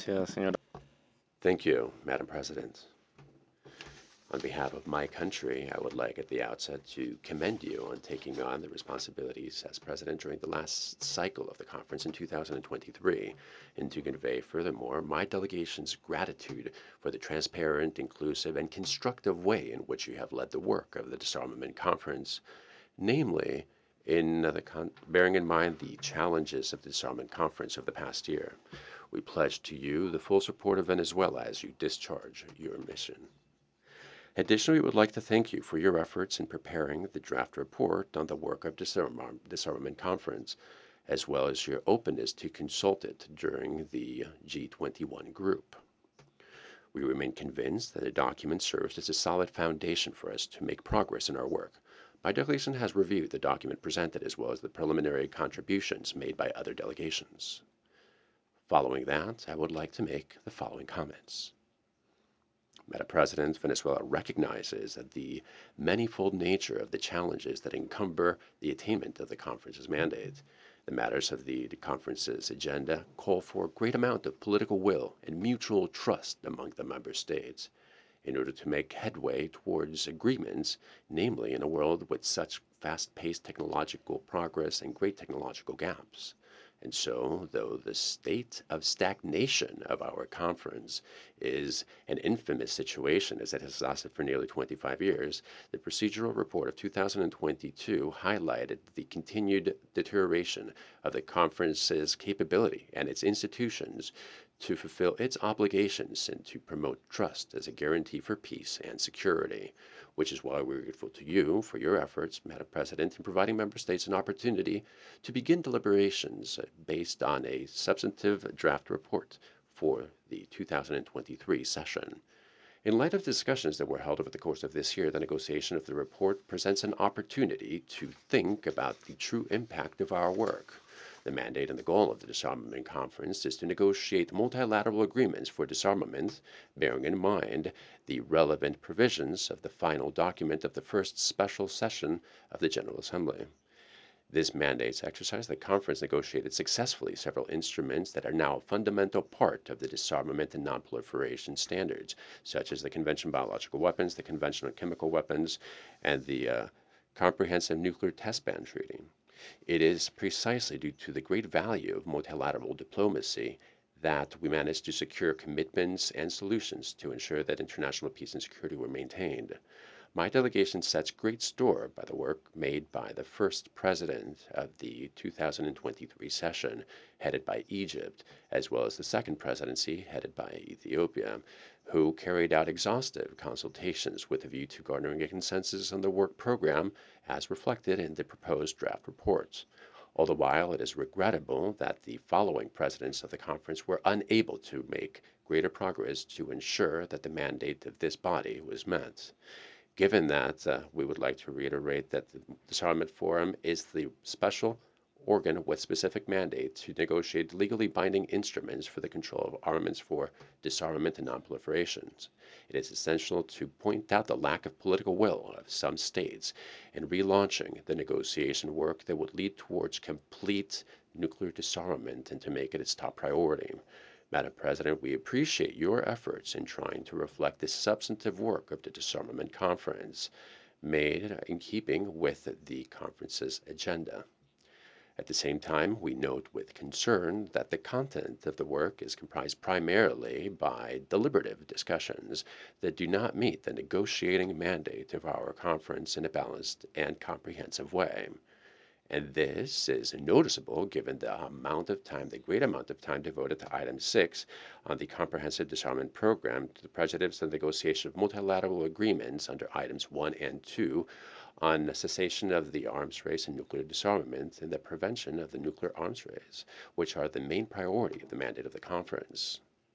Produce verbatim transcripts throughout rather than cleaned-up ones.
Gracias, señora. Thank you, Madam President. On behalf of my country, I would like at the outset to commend you on taking on the responsibilities as president during the last cycle of the conference in two thousand twenty-three, and to convey furthermore my delegation's gratitude for the transparent, inclusive, and constructive way in which you have led the work of the Disarmament Conference, namely in the con- bearing in mind the challenges of the Disarmament Conference of the past year. We pledge to you the full support of Venezuela as you discharge your mission. Additionally, we would like to thank you for your efforts in preparing the draft report on the work of Disarm- Disarmament Conference, as well as your openness to consult it during the G twenty-one group. We remain convinced that the document serves as a solid foundation for us to make progress in our work. My delegation has reviewed the document presented as well as the preliminary contributions made by other delegations. Following that, I would like to make the following comments. Madam President, Venezuela recognizes the manifold nature of the challenges that encumber the attainment of the conference's mandate. The matters of the, the conference's agenda call for a great amount of political will and mutual trust among the member states in order to make headway towards agreements, namely in a world with such fast-paced technological progress and great technological gaps. And so, though the state of stagnation of our conference is an infamous situation as it has lasted for nearly twenty-five years, the procedural report of two thousand twenty-two highlighted the continued deterioration of the conference's capability and its institutions to fulfill its obligations and to promote trust as a guarantee for peace and security, which is why we're grateful to you for your efforts, Madam President, in providing member states an opportunity to begin deliberations based on a substantive draft report for the two thousand twenty-three session. In light of discussions that were held over the course of this year, the negotiation of the report presents an opportunity to think about the true impact of our work. The mandate and the goal of the Disarmament Conference is to negotiate multilateral agreements for disarmament, bearing in mind the relevant provisions of the final document of the first special session of the General Assembly. This mandate's exercise, the conference negotiated successfully several instruments that are now a fundamental part of the disarmament and nonproliferation standards, such as the Convention on Biological Weapons, the Convention on Chemical Weapons, and the uh, Comprehensive Nuclear Test Ban Treaty. It is precisely due to the great value of multilateral diplomacy that we managed to secure commitments and solutions to ensure that international peace and security were maintained. My delegation sets great store by the work made by the first president of the two thousand twenty-three session, headed by Egypt, as well as the second presidency, headed by Ethiopia, who carried out exhaustive consultations with a view to garnering a consensus on the work program as reflected in the proposed draft reports. All the while, it is regrettable that the following presidents of the conference were unable to make greater progress to ensure that the mandate of this body was met. Given that, uh, we would like to reiterate that the Disarmament Forum is the special organ with specific mandate to negotiate legally binding instruments for the control of armaments for disarmament and nonproliferation. It is essential to point out the lack of political will of some states in relaunching the negotiation work that would lead towards complete nuclear disarmament and to make it its top priority. Madam President, we appreciate your efforts in trying to reflect the substantive work of the Disarmament Conference made in keeping with the conference's agenda. At the same time, we note with concern that the content of the work is comprised primarily by deliberative discussions that do not meet the negotiating mandate of our conference in a balanced and comprehensive way. And this is noticeable given the amount of time, the great amount of time devoted to item six on the Comprehensive Disarmament Program to the president's negotiation of multilateral agreements under items one and two on cessation of the arms race and nuclear disarmament and the prevention of the nuclear arms race, which are the main priority of the mandate of the conference.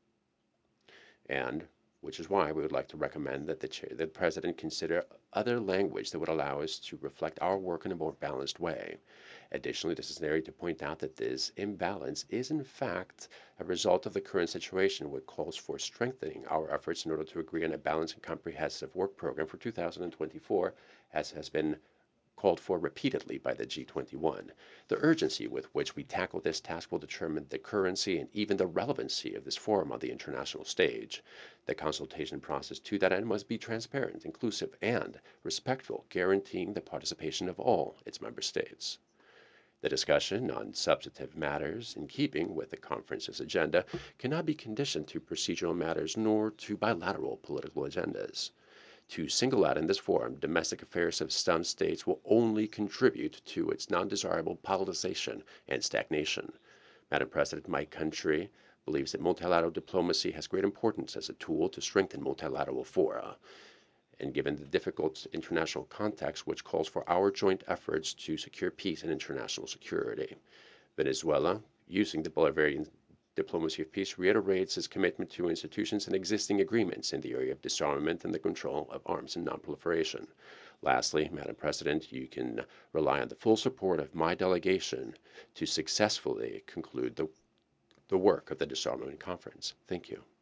And which is why we would like to recommend that the, chair, the president consider other language that would allow us to reflect our work in a more balanced way. Additionally, it is necessary to point out that this imbalance is in fact a result of the current situation, which calls for strengthening our efforts in order to agree on a balanced and comprehensive work program for two thousand twenty-four, as has been called for repeatedly by the G twenty-one. The urgency with which we tackle this task will determine the currency and even the relevancy of this forum on the international stage. The consultation process to that end must be transparent, inclusive, and respectful, guaranteeing the participation of all its member states. The discussion on substantive matters in keeping with the conference's agenda cannot be conditioned to procedural matters nor to bilateral political agendas. To single out in this forum domestic affairs of some states will only contribute to its non-desirable politicization and stagnation. Madam President, my country believes that multilateral diplomacy has great importance as a tool to strengthen multilateral fora. And given the difficult international context which calls for our joint efforts to secure peace and international security, Venezuela, using the Bolivarian diplomacy of peace, reiterates its commitment to institutions and existing agreements in the area of disarmament and the control of arms and nonproliferation. Lastly, Madam President, you can rely on the full support of my delegation to successfully conclude the, the work of the Disarmament Conference. Thank you.